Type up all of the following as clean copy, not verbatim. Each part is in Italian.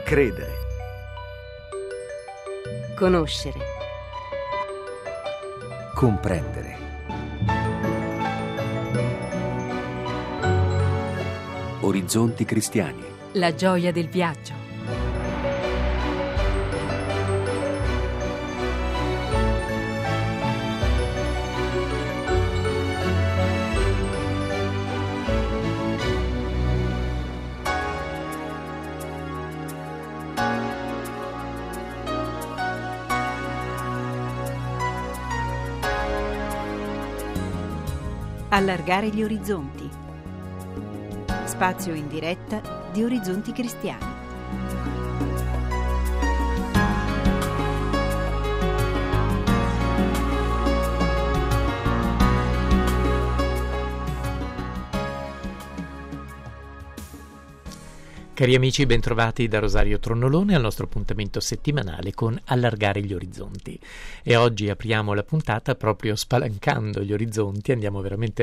Credere. Conoscere. Comprendere. Orizzonti cristiani. La gioia del viaggio. Allargare gli orizzonti. Spazio in diretta di Orizzonti Cristiani. Cari amici, bentrovati da Rosario Tronnolone al nostro appuntamento settimanale con Allargare gli orizzonti. E oggi apriamo la puntata proprio spalancando gli orizzonti. Andiamo veramente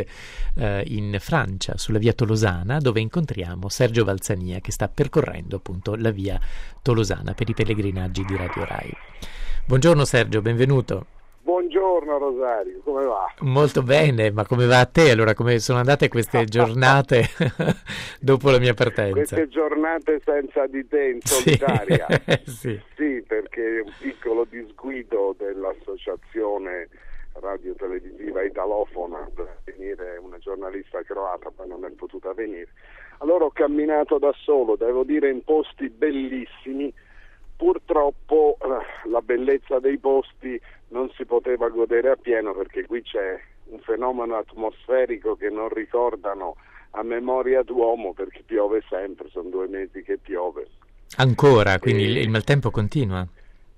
in Francia, sulla via Tolosana, dove incontriamo Sergio Valsania, che sta percorrendo appunto la via Tolosana per i pellegrinaggi di Radio Rai. Buongiorno Sergio, benvenuto. Buongiorno Rosario, come va? Molto bene, ma come va a te? Allora, come sono andate queste giornate dopo la mia partenza? Queste giornate senza di te in solitaria? Sì. Sì, perché un piccolo disguido dell'associazione radiotelevisiva Italofona per venire una giornalista croata, poi non è potuta venire. Allora ho camminato da solo, devo dire, in posti bellissimi. Purtroppo la bellezza dei posti non si poteva godere appieno, perché qui c'è un fenomeno atmosferico che non ricordano a memoria d'uomo, perché piove sempre, sono 2 mesi che piove. Ancora, quindi il maltempo continua?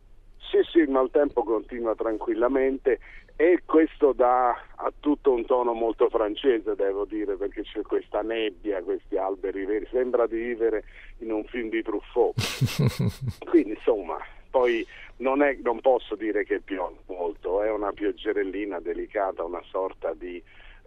Sì, il maltempo continua tranquillamente e questo dà a tutto un tono molto francese, devo dire, perché c'è questa nebbia, questi alberi veri, sembra di vivere in un film di Truffaut. Quindi insomma, poi non posso dire che piove molto, è una pioggerellina delicata, una sorta di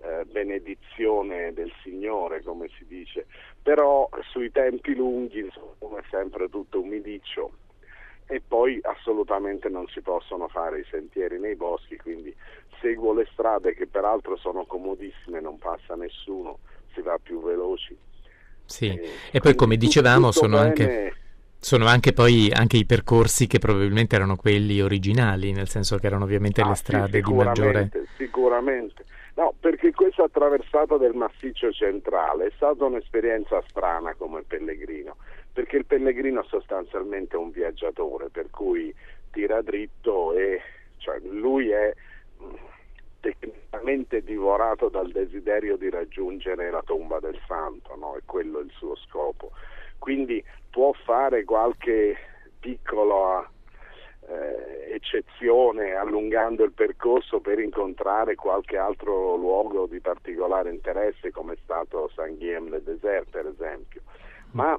benedizione del Signore, come si dice, però sui tempi lunghi insomma, è sempre tutto umidiccio. E poi assolutamente non si possono fare i sentieri nei boschi, quindi seguo le strade che peraltro sono comodissime, non passa nessuno, si va più veloci. Sì, e poi come dicevamo sono anche poi anche i percorsi che probabilmente erano quelli originali, nel senso che erano ovviamente le strade di maggiore... Sicuramente. No, perché questa attraversata del massiccio centrale è stata un'esperienza strana come pellegrino, perché il pellegrino sostanzialmente è un viaggiatore, per cui tira dritto e cioè, lui è tecnicamente divorato dal desiderio di raggiungere la tomba del santo, no? È quello il suo scopo. Quindi può fare qualche piccola eccezione allungando il percorso per incontrare qualche altro luogo di particolare interesse, come è stato Saint-Guillaume-le-Désert per esempio, ma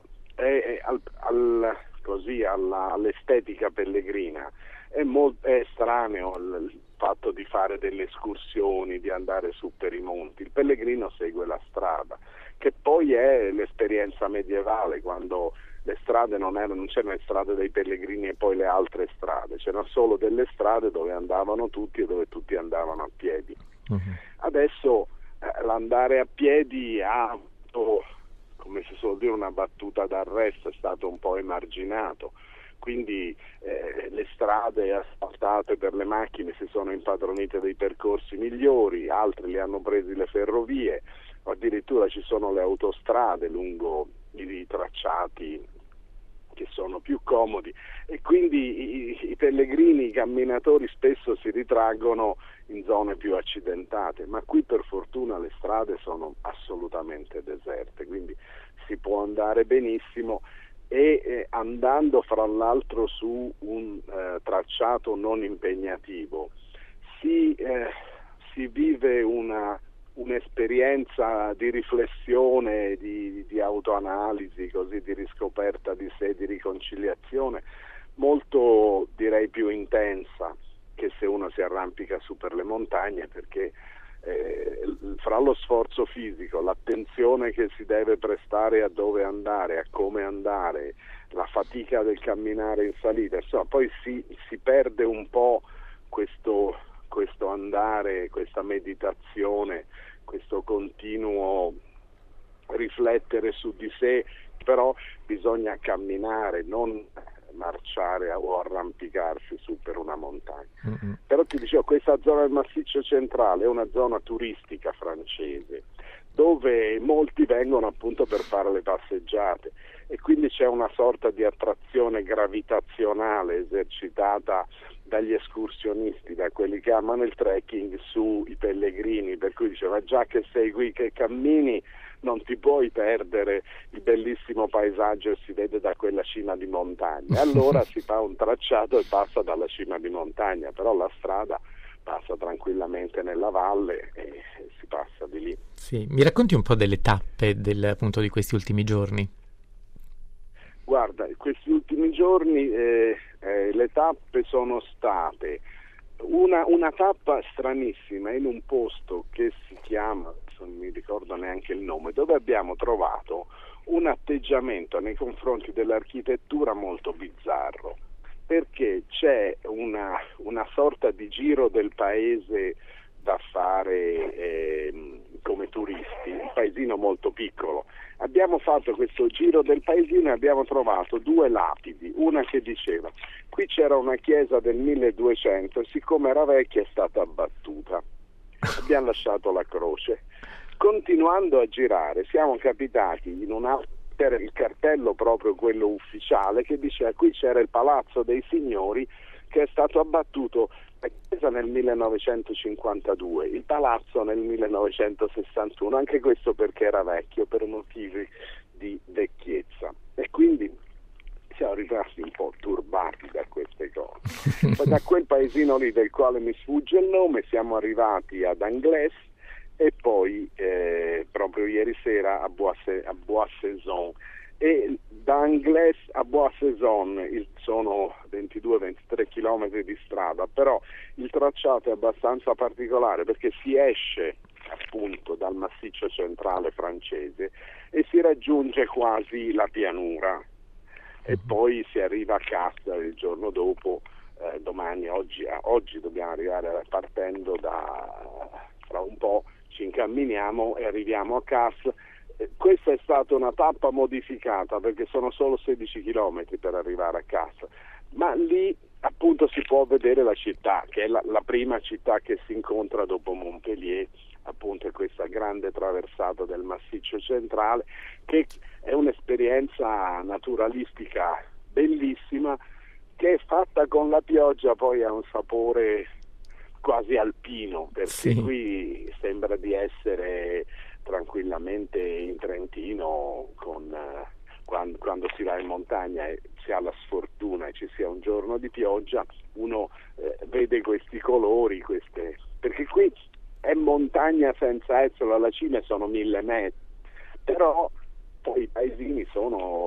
all'estetica pellegrina è estraneo il fatto di fare delle escursioni, di andare su per i monti. Il pellegrino segue la strada, che poi è l'esperienza medievale, quando le strade non c'erano le strade dei pellegrini e poi le altre strade, c'erano solo delle strade dove andavano tutti e dove tutti andavano a piedi. Adesso l'andare a piedi ha, come si suol dire, una battuta d'arresto, è stato un po' emarginato, quindi le strade asfaltate per le macchine si sono impadronite dei percorsi migliori, altri li hanno presi le ferrovie, addirittura ci sono le autostrade lungo i tracciati che sono più comodi, e quindi i pellegrini, i camminatori spesso si ritraggono in zone più accidentate, ma qui per fortuna le strade sono assolutamente deserte, quindi si può andare benissimo e andando fra l'altro su un tracciato non impegnativo si vive un'esperienza di riflessione, di autoanalisi, così, di riscoperta di sé, di riconciliazione molto, direi, più intensa che se uno si arrampica su per le montagne, perché fra lo sforzo fisico, l'attenzione che si deve prestare a dove andare, a come andare, la fatica del camminare in salita, insomma poi si perde un po' questo andare, questa meditazione, questo continuo riflettere su di sé, però bisogna camminare, non marciare o arrampicarsi su per una montagna. Però ti dicevo, questa zona del Massiccio Centrale è una zona turistica francese, dove molti vengono appunto per fare le passeggiate, e quindi c'è una sorta di attrazione gravitazionale esercitata dagli escursionisti, da quelli che amano il trekking, sui pellegrini, per cui diceva: già che sei qui che cammini, non ti puoi perdere il bellissimo paesaggio che si vede da quella cima di montagna. Allora si fa un tracciato e passa dalla cima di montagna, però la strada passa tranquillamente nella valle e si passa di lì. Sì, mi racconti un po' delle tappe appunto di questi ultimi giorni? Guarda, questi ultimi giorni le tappe sono state una tappa stranissima in un posto che si chiama, non mi ricordo neanche il nome, dove abbiamo trovato un atteggiamento nei confronti dell'architettura molto bizzarro, perché c'è una sorta di giro del paese da fare come turisti, un paesino molto piccolo. Abbiamo fatto questo giro del paesino e abbiamo trovato 2 lapidi, una che diceva: qui c'era una chiesa del 1200 e siccome era vecchia è stata abbattuta. Abbiamo lasciato la croce. Continuando a girare siamo capitati in c'era il cartello proprio quello ufficiale che diceva: qui c'era il Palazzo dei Signori che è stato abbattuto, la chiesa nel 1952, il palazzo nel 1961, anche questo perché era vecchio, per motivi di vecchiezza, e quindi siamo rimasti un po' turbati da queste cose. Poi da quel paesino lì, del quale mi sfugge il nome, siamo arrivati ad Angles e poi proprio ieri sera a Bois-Saison, e da Angles a Bois-Saison sono 22-23 chilometri di strada, però il tracciato è abbastanza particolare perché si esce appunto dal Massiccio Centrale francese e si raggiunge quasi la pianura, e poi si arriva a Castres il giorno dopo. Oggi dobbiamo arrivare, partendo fra un po' ci incamminiamo e arriviamo a Castres. Questa è stata una tappa modificata perché sono solo 16 chilometri per arrivare a Castres, ma lì appunto si può vedere la città, che è la prima città che si incontra dopo Montpellier, appunto è questa grande traversata del Massiccio Centrale, che è un'esperienza naturalistica bellissima, che è fatta con la pioggia poi ha un sapore quasi alpino, perché sì, qui sembra di essere tranquillamente in Trentino quando si va in montagna e si ha la sfortuna e ci sia un giorno di pioggia, uno vede questi colori, perché qui è montagna senza essere, alla cima sono 1000 metri, però poi i paesini sono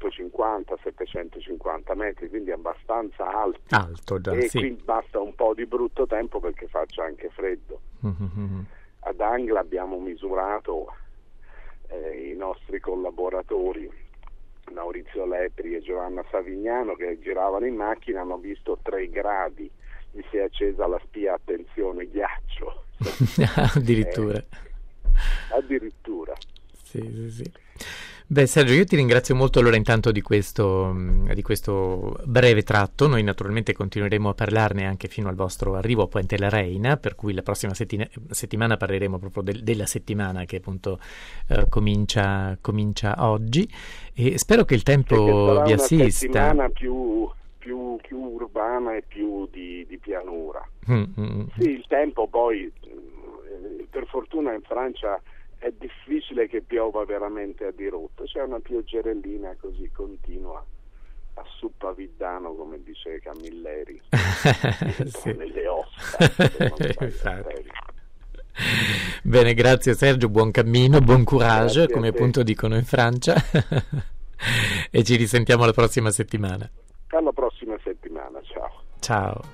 850-750 metri, quindi abbastanza alto già, e sì. qui basta un po' di brutto tempo perché faccia anche freddo. Ad Angles abbiamo misurato, i nostri collaboratori Maurizio Lepri e Giovanna Savignano, che giravano in macchina, hanno visto 3 gradi, gli si è accesa la spia, attenzione, ghiaccio. Addirittura. Addirittura. Sì. Beh, Sergio, io ti ringrazio molto allora intanto di questo breve tratto. Noi naturalmente continueremo a parlarne anche fino al vostro arrivo a Pointe la Reina, per cui la prossima settimana parleremo proprio della settimana che appunto comincia oggi, e spero che il tempo vi assista. Una settimana più urbana e più di pianura. Sì, il tempo poi, per fortuna in Francia è difficile che piova veramente a dirotto, c'è una pioggerellina così continua a suppaviddano, come dice Camilleri, sì, nelle ossa. Bene, grazie Sergio, buon cammino, buon courage, Grazie, come appunto dicono in Francia, e ci risentiamo la prossima settimana. Alla prossima settimana, ciao. Ciao.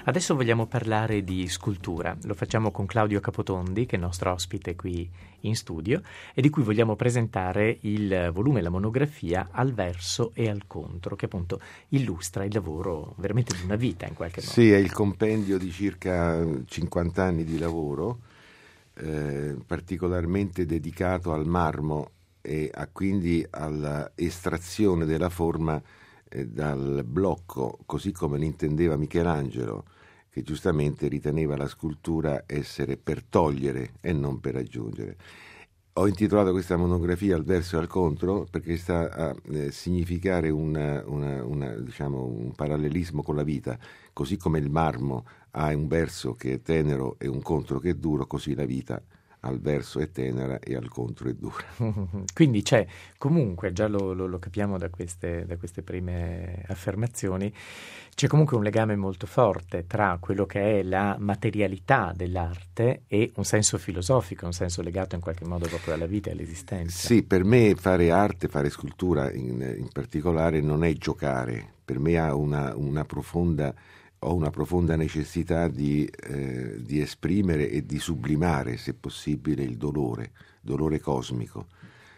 Adesso vogliamo parlare di scultura. Lo facciamo con Claudio Capotondi, che è il nostro ospite qui in studio, e di cui vogliamo presentare il volume, la monografia Al verso e al contro, che appunto illustra il lavoro veramente di una vita in qualche modo. Sì, è il compendio di circa 50 anni di lavoro, particolarmente dedicato al marmo e quindi alla estrazione della forma dal blocco, così come l'intendeva Michelangelo, che giustamente riteneva la scultura essere per togliere e non per aggiungere. Ho intitolato questa monografia Al verso e al contro perché sta a significare diciamo, un parallelismo con la vita. Così come il marmo ha un verso che è tenero e un contro che è duro, così la vita al verso è tenera e al contro è dura. Quindi c'è comunque, già lo capiamo da queste prime affermazioni, c'è comunque un legame molto forte tra quello che è la materialità dell'arte e un senso filosofico, un senso legato in qualche modo proprio alla vita e all'esistenza. Sì, per me fare arte, fare scultura in particolare non è giocare, per me ho una profonda necessità di esprimere e di sublimare, se possibile, il dolore cosmico.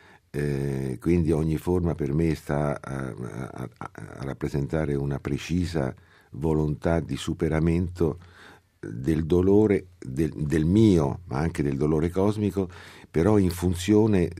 Quindi ogni forma per me sta a rappresentare una precisa volontà di superamento del dolore, del mio, ma anche del dolore cosmico, però in funzione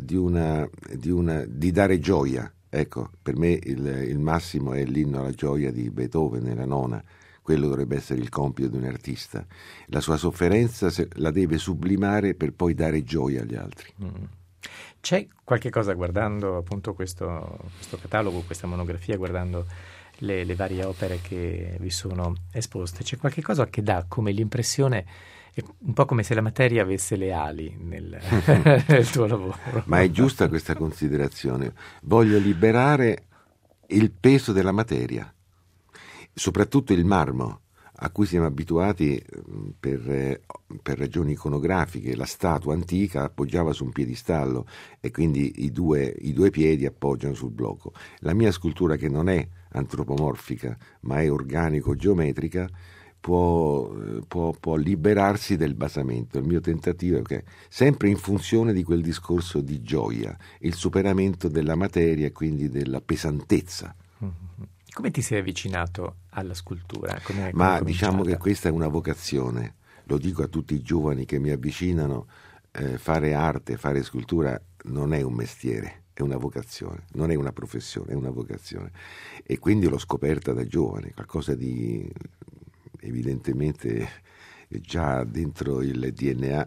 di dare gioia. Ecco, per me il massimo è l'inno alla gioia di Beethoven, nella nona. Quello dovrebbe essere il compito di un artista. La sua sofferenza la deve sublimare per poi dare gioia agli altri. C'è qualche cosa, guardando appunto questo catalogo, questa monografia, guardando le varie opere che vi sono esposte, c'è qualche cosa che dà come l'impressione, un po' come se la materia avesse le ali nel tuo lavoro? Ma è giusta questa considerazione. Voglio liberare il peso della materia, soprattutto il marmo, a cui siamo abituati per ragioni iconografiche. La statua antica appoggiava su un piedistallo e quindi i due piedi appoggiano sul blocco. La mia scultura, che non è antropomorfica ma è organico-geometrica, può liberarsi del basamento. Il mio tentativo è che, sempre in funzione di quel discorso di gioia, il superamento della materia e quindi della pesantezza. Come ti sei avvicinato alla scultura? Ma diciamo che questa è una vocazione, lo dico a tutti i giovani che mi avvicinano, fare arte, fare scultura non è un mestiere, è una vocazione, non è una professione, è una vocazione. E quindi l'ho scoperta da giovane, qualcosa di evidentemente già dentro il DNA.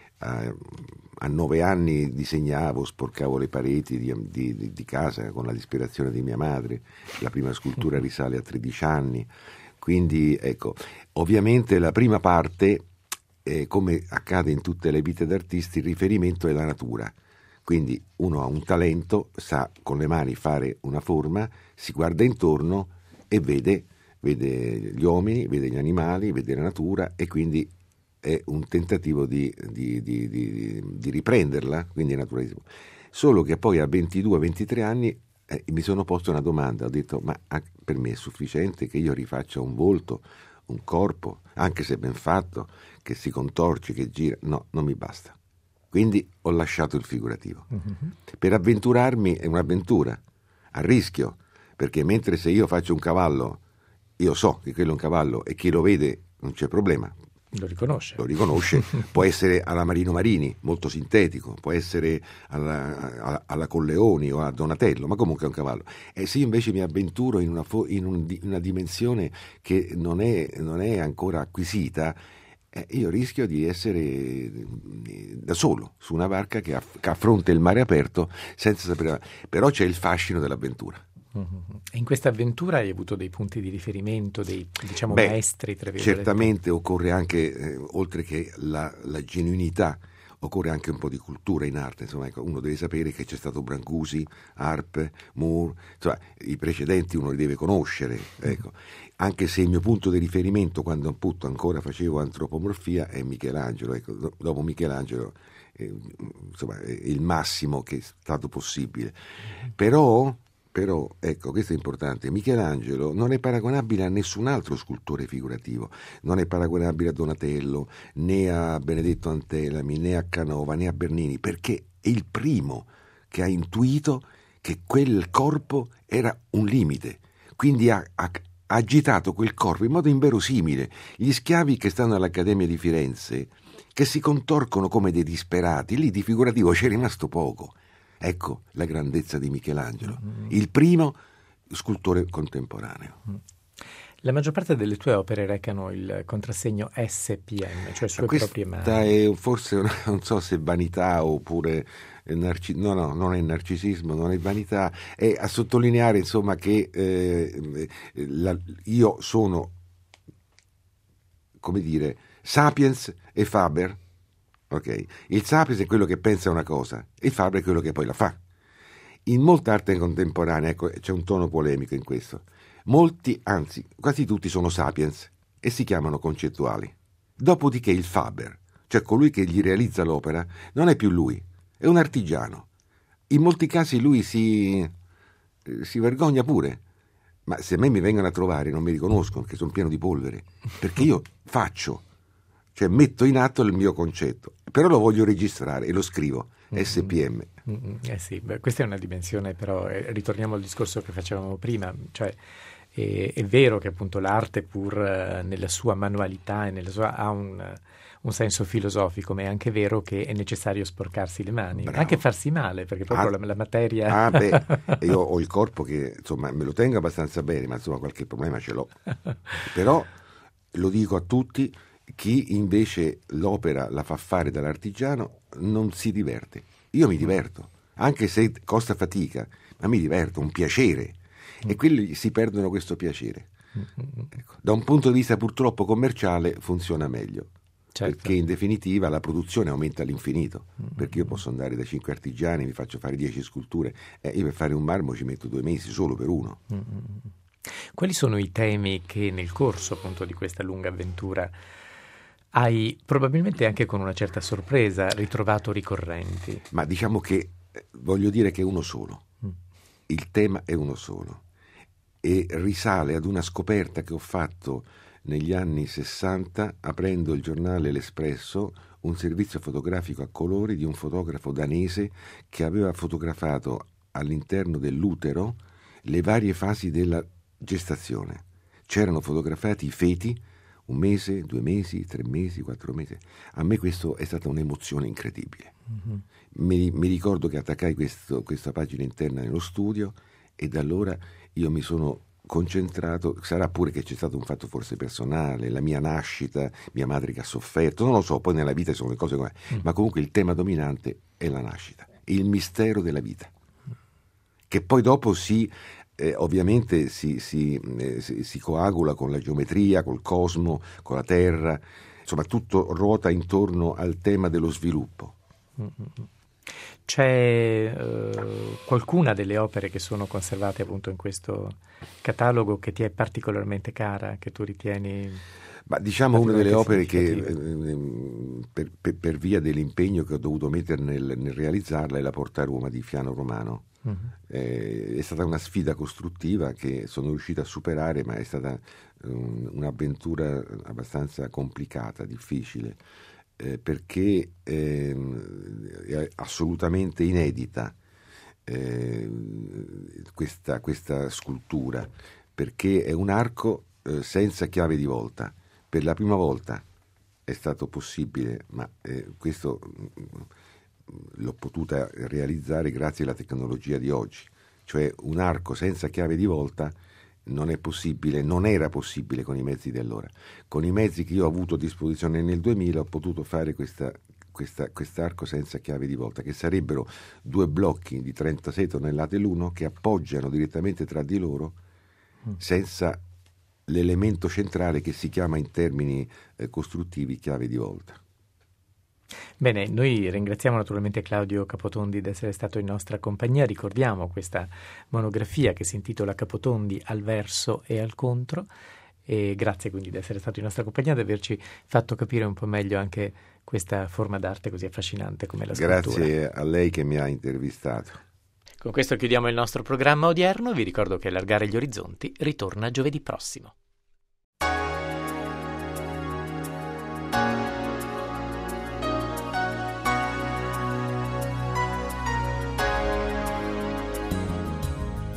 A 9 anni disegnavo, sporcavo le pareti di casa con l'ispirazione di mia madre. La prima scultura risale a 13 anni. Quindi ecco, ovviamente la prima parte, come accade in tutte le vite d'artisti, il riferimento è la natura. Quindi uno ha un talento, sa con le mani fare una forma, si guarda intorno e vede gli uomini, vede gli animali, vede la natura, e quindi è un tentativo di riprenderla, quindi naturalismo. Solo che poi a 22-23 anni mi sono posto una domanda, ho detto: ma per me è sufficiente che io rifaccia un volto, un corpo, anche se ben fatto, che si contorce, che gira? No, non mi basta. Quindi ho lasciato il figurativo. Per avventurarmi è un'avventura, a rischio, perché mentre se io faccio un cavallo, io so che quello è un cavallo e chi lo vede non c'è problema. Lo riconosce. Può essere alla Marino Marini, molto sintetico, può essere alla Colleoni o a Donatello, ma comunque è un cavallo. E se io invece mi avventuro in una dimensione che non è ancora acquisita, io rischio di essere da solo su una barca che affronta il mare aperto senza sapere. Però c'è il fascino dell'avventura. E in questa avventura hai avuto dei punti di riferimento, dei maestri, tra virgolette? Certamente occorre anche, oltre che la genuinità, occorre anche un po' di cultura in arte. Insomma, ecco, uno deve sapere che c'è stato Brancusi, Arp, Moore, insomma, i precedenti uno li deve conoscere. Ecco. Anche se il mio punto di riferimento, quando appunto ancora facevo antropomorfia, è Michelangelo. Ecco, dopo Michelangelo, insomma, è il massimo che è stato possibile. Però Però, ecco, questo è importante, Michelangelo non è paragonabile a nessun altro scultore figurativo, non è paragonabile a Donatello, né a Benedetto Antelami, né a Canova, né a Bernini, perché è il primo che ha intuito che quel corpo era un limite, quindi ha agitato quel corpo in modo inverosimile. Gli schiavi che stanno all'Accademia di Firenze, che si contorcono come dei disperati, lì di figurativo c'è rimasto poco. Ecco la grandezza di Michelangelo, il primo scultore contemporaneo. La maggior parte delle tue opere recano il contrassegno SPM, cioè sue proprie mani. Questa è forse, non so se vanità oppure no, non è narcisismo, non è vanità, è a sottolineare insomma che io sono, come dire, Sapiens e Faber. Okay. Il Sapiens è quello che pensa una cosa, il Faber è quello che poi la fa. In molta arte contemporanea, ecco, c'è un tono polemico in questo. Molti, anzi, quasi tutti sono Sapiens e si chiamano concettuali. Dopodiché il Faber, cioè colui che gli realizza l'opera, non è più lui, è un artigiano. In molti casi lui si vergogna pure. Ma se a me mi vengono a trovare non mi riconoscono perché sono pieno di polvere, perché io faccio. Cioè metto in atto il mio concetto, però lo voglio registrare e lo scrivo, SPM. Sì, questa è una dimensione, però ritorniamo al discorso che facevamo prima, cioè è vero che appunto l'arte pur nella sua manualità e nella sua, ha un senso filosofico, ma è anche vero che è necessario sporcarsi le mani, Bravo. Anche farsi male, perché proprio la materia... Io ho il corpo che insomma me lo tengo abbastanza bene, ma insomma qualche problema ce l'ho. Però lo dico a tutti, chi invece l'opera la fa fare dall'artigiano non si diverte. Io mi diverto, anche se costa fatica, ma mi diverto, un piacere. E quelli si perdono questo piacere. Ecco. Da un punto di vista purtroppo commerciale funziona meglio. Certo. Perché in definitiva la produzione aumenta all'infinito, perché io posso andare da 5 artigiani, mi faccio fare 10 sculture, io per fare un marmo ci metto 2 mesi solo per uno. Quali sono i temi che nel corso appunto di questa lunga avventura hai, probabilmente anche con una certa sorpresa, ritrovato ricorrenti? Ma diciamo che voglio dire che è uno solo, il tema è uno solo e risale ad una scoperta che ho fatto negli anni 60 aprendo il giornale L'Espresso, un servizio fotografico a colori di un fotografo danese che aveva fotografato all'interno dell'utero le varie fasi della gestazione. C'erano fotografati i feti, 1 mese, 2 mesi, 3 mesi, 4 mesi. A me questo è stata un'emozione incredibile. Mi ricordo che attaccai questa pagina interna nello studio e da allora io mi sono concentrato, sarà pure che c'è stato un fatto forse personale, la mia nascita, mia madre che ha sofferto, non lo so, poi nella vita sono le cose come ma comunque il tema dominante è la nascita, il mistero della vita, che poi dopo ovviamente si coagula con la geometria, col cosmo, con la terra, insomma tutto ruota intorno al tema dello sviluppo. C'è qualcuna delle opere che sono conservate appunto in questo catalogo che ti è particolarmente cara, che tu ritieni? Ma diciamo una delle opere che per via dell'impegno che ho dovuto mettere nel realizzarla è la Porta Roma di Fiano Romano. È stata una sfida costruttiva che sono riuscito a superare, ma è stata un'avventura abbastanza complicata, difficile, perché è assolutamente inedita questa scultura, perché è un arco senza chiave di volta. Per la prima volta è stato possibile, ma questo l'ho potuta realizzare grazie alla tecnologia di oggi, cioè un arco senza chiave di volta non è possibile, non era possibile con i mezzi di allora. Con i mezzi che io ho avuto a disposizione nel 2000 ho potuto fare quest'arco senza chiave di volta, che sarebbero 2 blocchi di 36 tonnellate l'uno che appoggiano direttamente tra di loro senza l'elemento centrale che si chiama in termini costruttivi chiave di volta. Bene, noi ringraziamo naturalmente Claudio Capotondi di essere stato in nostra compagnia, ricordiamo questa monografia che si intitola Capotondi al verso e al contro e grazie quindi di essere stato in nostra compagnia, di averci fatto capire un po' meglio anche questa forma d'arte così affascinante come la scultura. Grazie a lei che mi ha intervistato. Con questo chiudiamo il nostro programma odierno. Vi ricordo che Allargare gli orizzonti ritorna giovedì prossimo.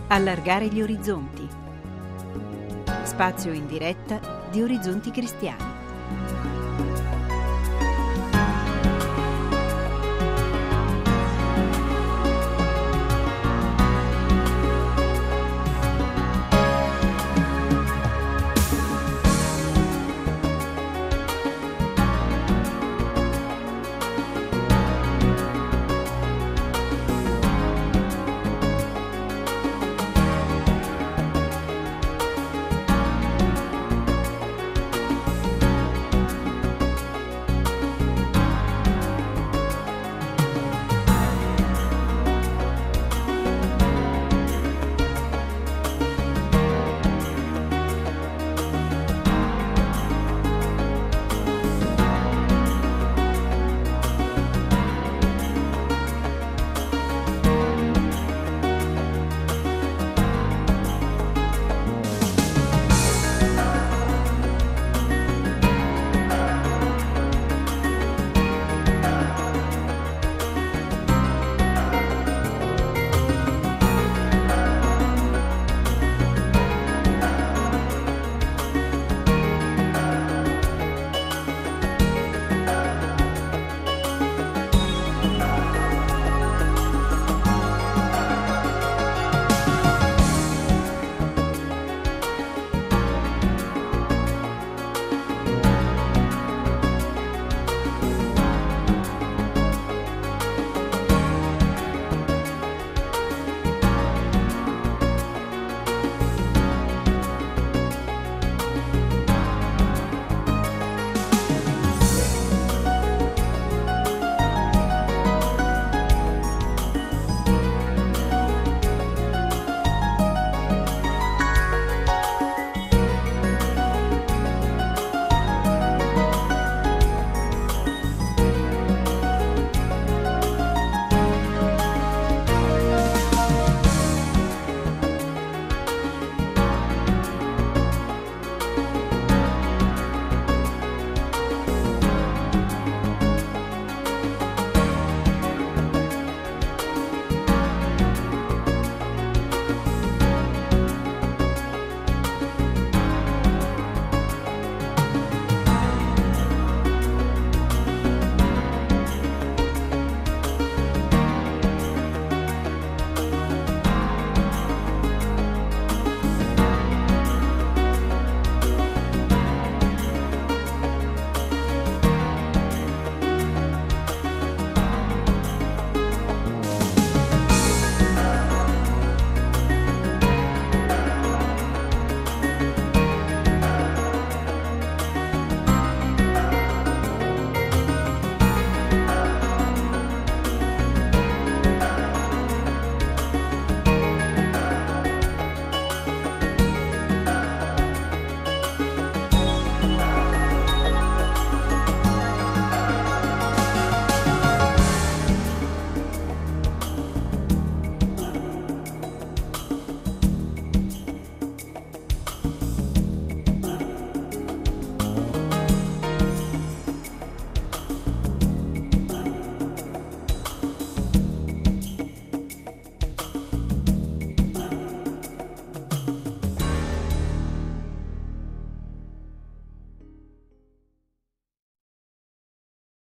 Allargare gli orizzonti. Spazio in diretta di Orizzonti Cristiani.